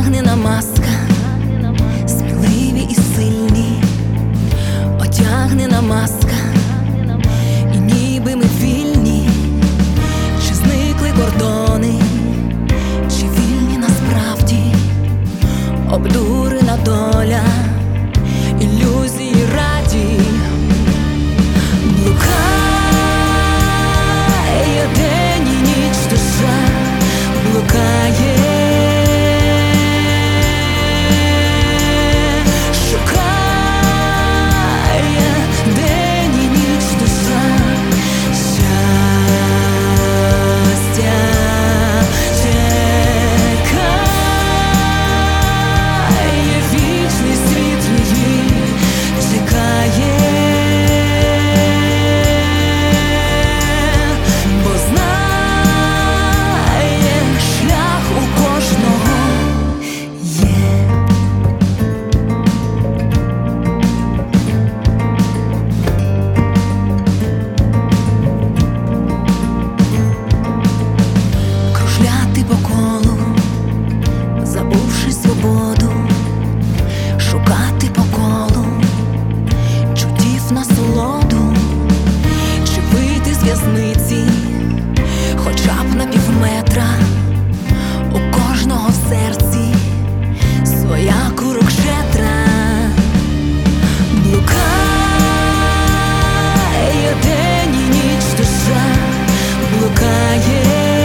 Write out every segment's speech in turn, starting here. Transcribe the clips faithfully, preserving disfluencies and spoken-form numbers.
одягнена маска, сміливі і сильні, одягнена маска, і ніби ми вільні. Чи зникли кордони, чи вільні насправді? Обдурена доля, ілюзії раді. Блукає день і ніч, душа блукає, шукає день і ніч, душа щастя чекає, вічний світ її чекає. Забувши свободу, шукати по колу чудів насолоду, чи вийти з в'язниці хоча б на півметра. У кожного в серці своя курокшетра. Блукає день і ніч, душа блукає,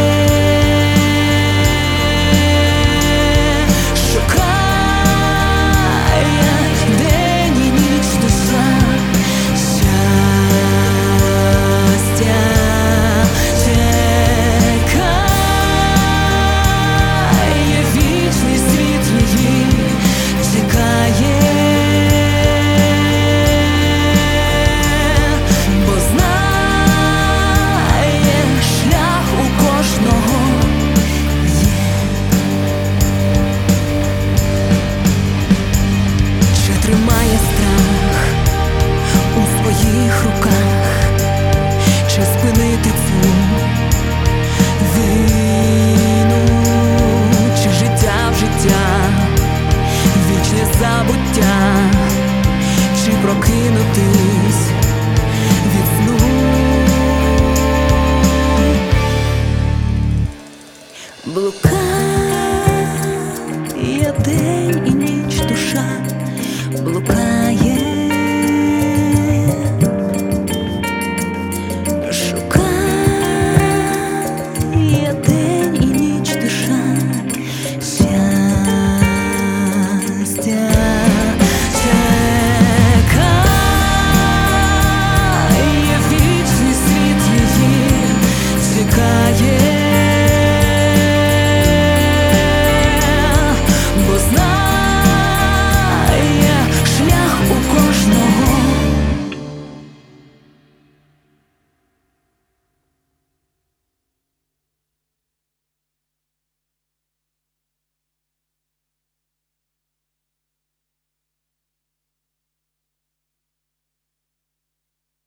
тримає страх у своїх руках, чи спинити цю війну, чи життя в життя, вічне забуття, чи прокинутись від сну. Блукає день і ніч, душа блукає.